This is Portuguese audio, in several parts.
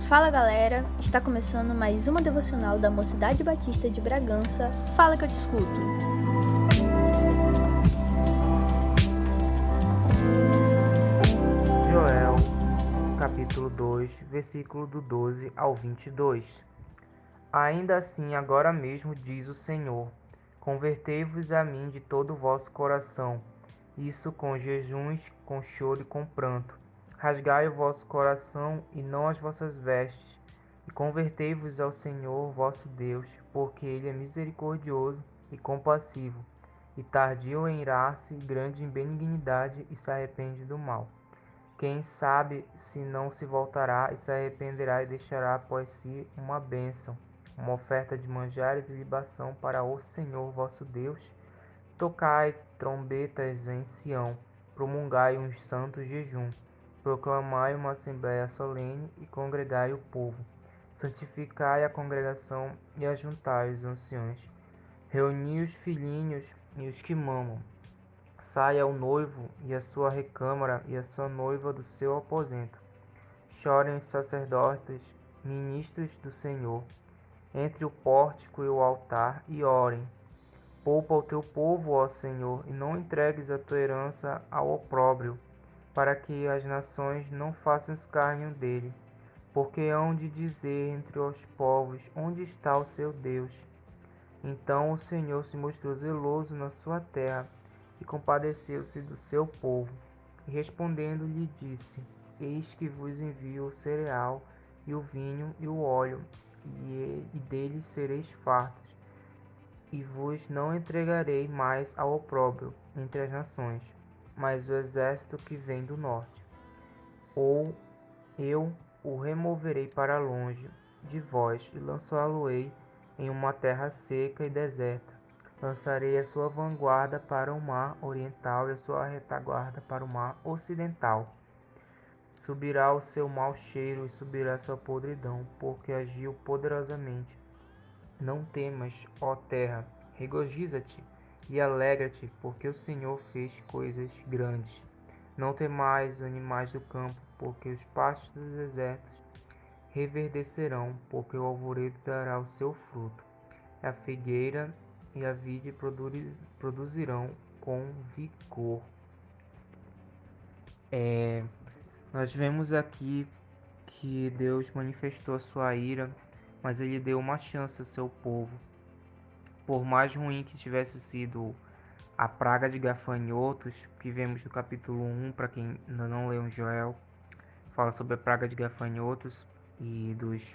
Fala galera, está começando mais uma devocional da Mocidade Batista de Bragança. Fala que eu te escuto. Joel, capítulo 2, versículo do 12 ao 22. Ainda assim, agora mesmo diz o Senhor, convertei-vos a mim de todo o vosso coração, isso com jejuns, com choro e com pranto. Rasgai o vosso coração e não as vossas vestes, e convertei-vos ao Senhor vosso Deus, porque Ele é misericordioso e compassivo, e tardio em irar-se, grande em benignidade, e se arrepende do mal. Quem sabe se não se voltará e se arrependerá e deixará após si uma bênção, uma oferta de manjares e libação para o Senhor vosso Deus? Tocai trombetas em Sião, promulgai um santo jejum, proclamai uma assembléia solene e congregai o povo. Santificai a congregação e ajuntai os anciões. Reuni os filhinhos e os que mamam. Saia o noivo e a sua recâmara e a sua noiva do seu aposento. Chorem os sacerdotes, ministros do Senhor, entre o pórtico e o altar, e orem. Poupa o teu povo, ó Senhor, e não entregues a tua herança ao opróbrio, para que as nações não façam escárnio dele. Porque hão de dizer entre os povos, onde está o seu Deus? Então o Senhor se mostrou zeloso na sua terra, e compadeceu-se do seu povo, e respondendo lhe disse: Eis que vos envio o cereal, e o vinho, e o óleo, e deles sereis fartos, e vos não entregarei mais ao opróbrio entre as nações, mas o exército que vem do norte. Ou eu o removerei para longe de vós, e lançá-lo-ei em uma terra seca e deserta. Lançarei a sua vanguarda para o mar oriental e a sua retaguarda para o mar ocidental. Subirá o seu mau cheiro e subirá a sua podridão, porque agiu poderosamente. Não temas, ó terra, regozija-te e alegra-te, porque o Senhor fez coisas grandes. Não temais, animais do campo, porque os pastos dos desertos reverdecerão, porque o alvoredo dará o seu fruto. A figueira e a vide produzirão com vigor. Nós vemos aqui que Deus manifestou a sua ira, mas ele deu uma chance ao seu povo. Por mais ruim que tivesse sido a praga de gafanhotos, que vemos no capítulo 1, para quem ainda não leu Joel, fala sobre a praga de gafanhotos e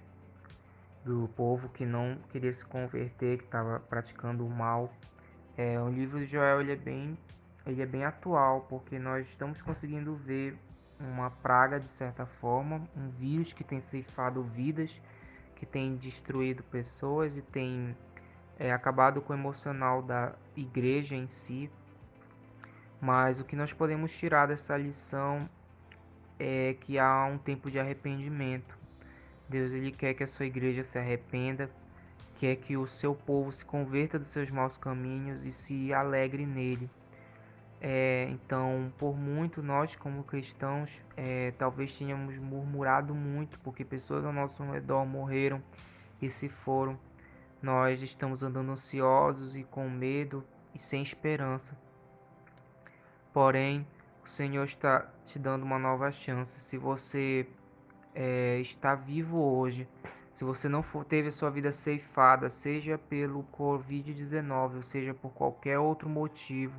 do povo que não queria se converter, que estava praticando o mal. O livro de Joel ele é bem atual, porque nós estamos conseguindo ver uma praga de certa forma, um vírus que tem ceifado vidas, que tem destruído pessoas e tem acabado com o emocional da igreja em si. Mas o que nós podemos tirar dessa lição é que há um tempo de arrependimento. Deus ele quer que a sua igreja se arrependa, quer que o seu povo se converta dos seus maus caminhos e se alegre nele. Então, por muito nós como cristãos, talvez tenhamos murmurado muito, porque pessoas ao nosso redor morreram e se foram. Nós estamos andando ansiosos e com medo e sem esperança. Porém, o Senhor está te dando uma nova chance. Se você está vivo hoje, se você não teve a sua vida ceifada, seja pelo Covid-19, ou seja por qualquer outro motivo,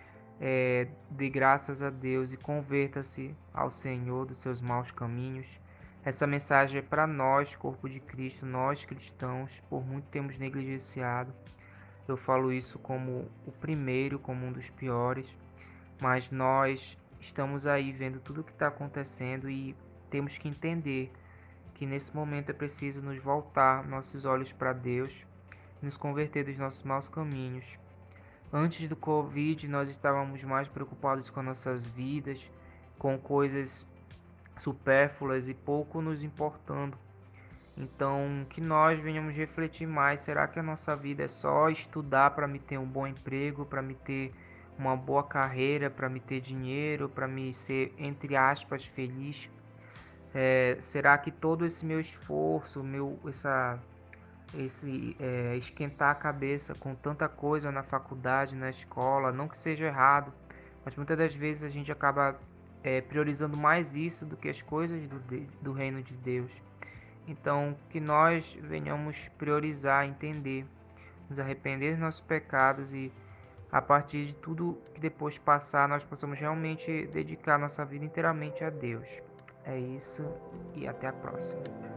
dê graças a Deus e converta-se ao Senhor dos seus maus caminhos. Essa mensagem é para nós, corpo de Cristo, nós cristãos, por muito temos negligenciado. Eu falo isso como o primeiro, como um dos piores, mas nós estamos aí vendo tudo o que está acontecendo e temos que entender que nesse momento é preciso nos voltar nossos olhos para Deus e nos converter dos nossos maus caminhos. Antes do Covid, nós estávamos mais preocupados com nossas vidas, com coisas supérfluas e pouco nos importando. Então, que nós venhamos refletir mais. Será que a nossa vida é só estudar para me ter um bom emprego, para me ter uma boa carreira, para me ter dinheiro, para me ser, entre aspas, feliz? Será que todo esse meu esforço, esquentar a cabeça com tanta coisa na faculdade, na escola, não que seja errado, mas muitas das vezes a gente acaba priorizando mais isso do que as coisas do reino de Deus. Então, que nós venhamos priorizar, entender, nos arrepender dos nossos pecados e a partir de tudo que depois passar, nós possamos realmente dedicar nossa vida inteiramente a Deus. É isso e até a próxima.